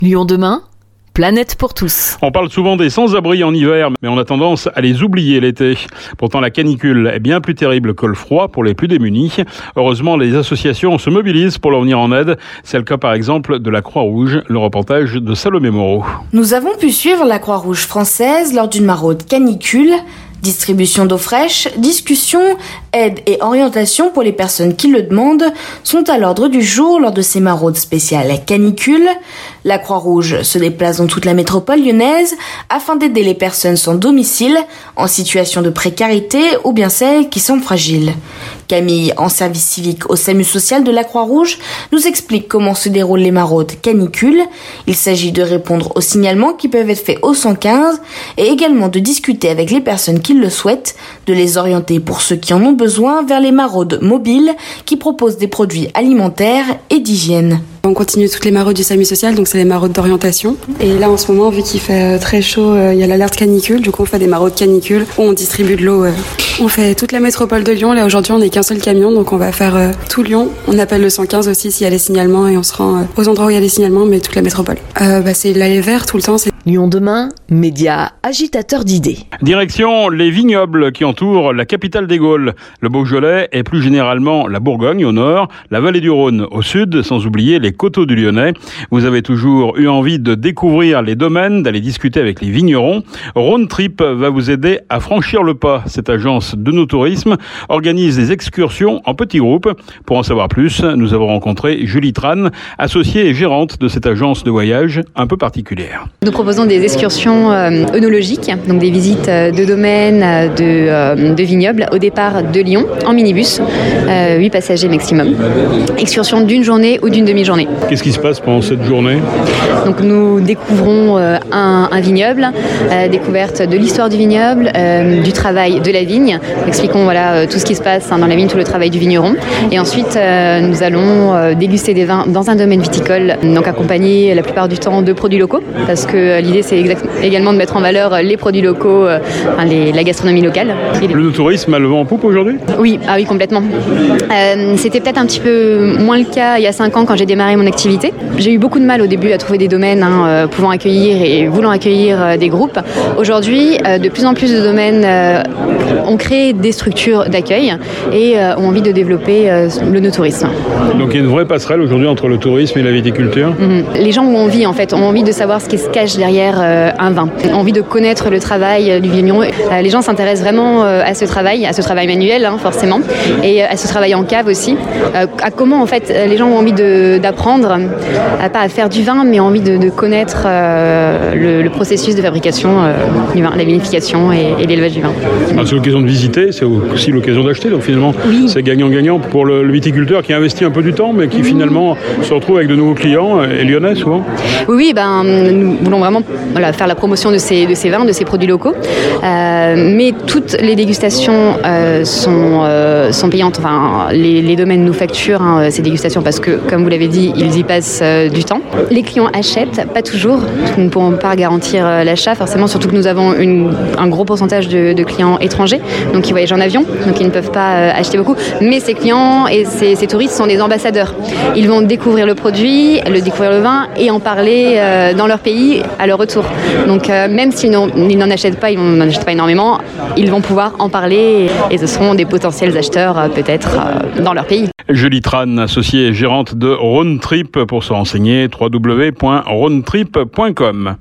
Lyon demain, planète pour tous. On parle souvent des sans-abri en hiver, mais on a tendance à les oublier l'été. Pourtant, la canicule est bien plus terrible que le froid pour les plus démunis. Heureusement, les associations se mobilisent pour leur venir en aide. C'est le cas par exemple de la Croix-Rouge, le reportage de Salomé Moreau. Nous avons pu suivre la Croix-Rouge française lors d'une maraude canicule. Distribution d'eau fraîche, discussion, aide et orientation pour les personnes qui le demandent sont à l'ordre du jour lors de ces maraudes spéciales canicule. La Croix-Rouge se déplace dans toute la métropole lyonnaise afin d'aider les personnes sans domicile, en situation de précarité ou bien celles qui sont fragiles. Camille, en service civique au SAMU social de la Croix-Rouge, nous explique comment se déroulent les maraudes canicules. Il s'agit de répondre aux signalements qui peuvent être faits au 115 et également de discuter avec les personnes qui le souhaitent, de les orienter pour ceux qui en ont besoin vers les maraudes mobiles qui proposent des produits alimentaires et d'hygiène. On continue toutes les maraudes du SAMU social, donc c'est les maraudes d'orientation. Et là, en ce moment, vu qu'il fait très chaud, il y a l'alerte canicule. Du coup, on fait des maraudes canicules où on distribue de l'eau. On fait toute la métropole de Lyon. Là, aujourd'hui, on n'est qu'un seul camion, donc on va faire tout Lyon. On appelle le 115 aussi s'il y a les signalements et on se rend aux endroits où il y a les signalements, mais toute la métropole. C'est l'allée vert tout le temps. Lyon demain, média agitateur d'idées. Direction les vignobles qui entourent la capitale des Gaules, le Beaujolais et plus généralement la Bourgogne au nord, la vallée du Rhône au sud, sans oublier les coteaux du Lyonnais. Vous avez toujours eu envie de découvrir les domaines, d'aller discuter avec les vignerons. Rhône Trip va vous aider à franchir le pas. Cette agence de nos tourismes organise des excursions en petits groupes. Pour en savoir plus, nous avons rencontré Julie Tran, associée et gérante de cette agence de voyage un peu particulière. Nous proposons des excursions œnologiques, donc des visites de domaines, de vignobles, au départ de Lyon, en minibus, 8 passagers maximum. Excursion d'une journée ou d'une demi-journée. Qu'est-ce qui se passe pendant cette journée ? Donc nous découvrons un vignoble, découverte de l'histoire du vignoble, du travail de la vigne. Nous expliquons tout ce qui se passe dans la vigne, tout le travail du vigneron. Et ensuite, nous allons déguster des vins dans un domaine viticole, donc accompagné la plupart du temps de produits locaux, parce que l'idée c'est également de mettre en valeur les produits locaux, la gastronomie locale. Le tourisme a le vent en poupe aujourd'hui ? Oui, complètement. C'était peut-être un petit peu moins le cas il y a 5 ans quand j'ai démarré mon activité. J'ai eu beaucoup de mal au début à trouver des domaines pouvant accueillir et voulant accueillir des groupes. Aujourd'hui, de plus en plus de domaines ont créé des structures d'accueil et ont envie de développer le no-tourisme. Donc il y a une vraie passerelle aujourd'hui entre le tourisme et la viticulture ? Les gens ont envie de savoir ce qui se cache derrière un vin, ont envie de connaître le travail du vigneron. Les gens s'intéressent vraiment à ce travail manuel forcément, et à ce travail en cave aussi, à comment en fait les gens ont envie d'apprendre, pas à faire du vin, mais ont envie de connaître le processus de fabrication du vin, la vinification et l'élevage du vin. C'est l'occasion de visiter, c'est aussi l'occasion d'acheter, donc finalement c'est gagnant-gagnant pour le viticulteur qui investit un peu du temps, mais qui finalement se retrouve avec de nouveaux clients, et lyonnais souvent. Oui, nous voulons vraiment faire la promotion de ces vins, de ces produits locaux, mais toutes les dégustations sont payantes. Les domaines nous facturent ces dégustations parce que, comme vous l'avez dit, ils y passent du temps. Les clients achètent, pas toujours. Nous ne pourrons pas garantir l'achat, forcément, surtout que nous avons un gros pourcentage de clients étrangers, donc qui voyagent en avion, donc ils ne peuvent pas acheter beaucoup. Mais ces clients et ces touristes sont des ambassadeurs. Ils vont découvrir le produit, découvrir le vin et en parler dans leur pays à leur retour. Donc même s'ils n'en achètent pas, ils n'en achètent pas énormément, ils vont pouvoir en parler et ce seront des potentiels acheteurs peut-être dans leur pays. Julie Tran, associée et gérante de Rhône Trip, pour se renseigner www.rhônetrip.com.